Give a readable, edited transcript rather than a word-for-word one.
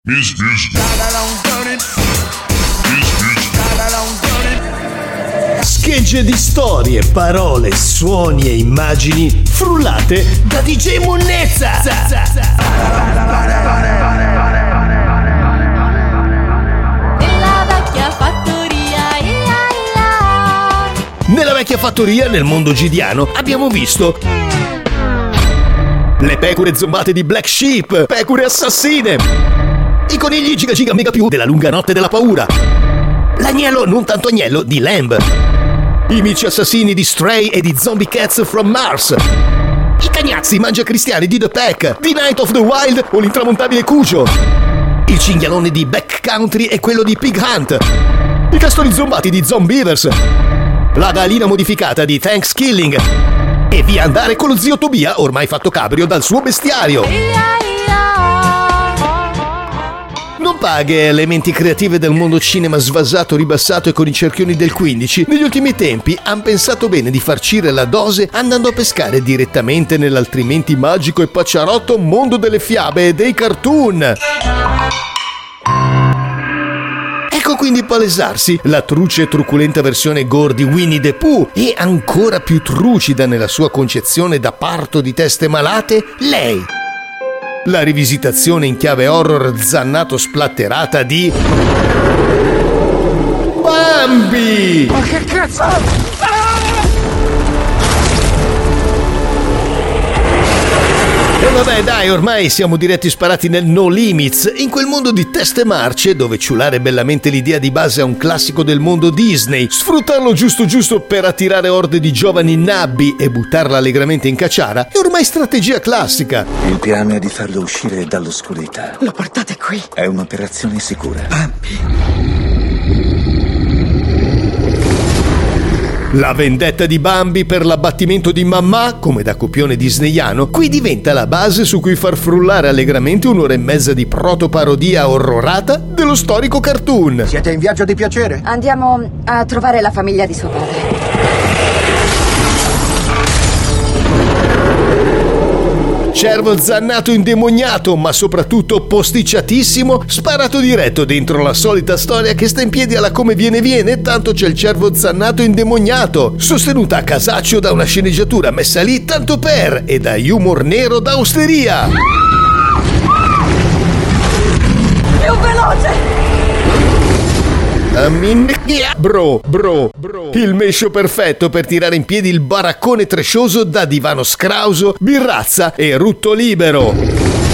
Schegge di storie, parole, suoni e immagini frullate da DJ Monnezza. Nella vecchia fattoria, nel mondo gidiano, abbiamo visto le pecore zombate di Black Sheep, pecore assassine, i conigli giga giga mega più della lunga notte della paura, l'agnello non tanto agnello di Lamb, i mici assassini di Stray e di Zombie Cats from Mars, i cagnazzi mangia cristiani di The Pack, di Night of the Wild o l'intramontabile Cujo, il cinghialone di Backcountry e quello di Pig Hunt, i castori zombati di Zombievers, la galina modificata di Thanksgiving e via andare con lo zio Tobia ormai fatto cabrio dal suo bestiario. Non paghe elementi creative del mondo cinema svasato, ribassato e con i cerchioni del 15, negli ultimi tempi han pensato bene di farcire la dose andando a pescare direttamente nell'altrimenti magico e pacciarotto mondo delle fiabe e dei cartoon. Ecco quindi palesarsi la truce e truculenta versione gore di Winnie the Pooh e ancora più trucida nella sua concezione da parto di teste malate, lei. La rivisitazione in chiave horror zannato splatterata di Bambi! Ma che cazzo? E vabbè dai, ormai siamo diretti sparati nel No Limits, in quel mondo di teste marce dove ciulare bellamente l'idea di base a un classico del mondo Disney, sfruttarlo giusto giusto per attirare orde di giovani nabbi e buttarla allegramente in cacciara è ormai strategia classica. Il piano è di farlo uscire dall'oscurità. Lo portate qui? È un'operazione sicura. Bambi. La vendetta di Bambi per l'abbattimento di Mamma, come da copione disneyano, qui diventa la base su cui far frullare allegramente un'ora e mezza di protoparodia orrorata dello storico cartoon. Siete in viaggio di piacere? Andiamo a trovare la famiglia di suo padre. Cervo zannato indemoniato, ma soprattutto posticciatissimo, sparato diretto dentro la solita storia che sta in piedi alla come viene, tanto c'è il cervo zannato indemoniato, sostenuta a casaccio da una sceneggiatura messa lì tanto per e da humor nero da osteria. Più veloce! Bro, il mescio perfetto per tirare in piedi il baraccone trescioso da divano scrauso, birrazza e rutto libero.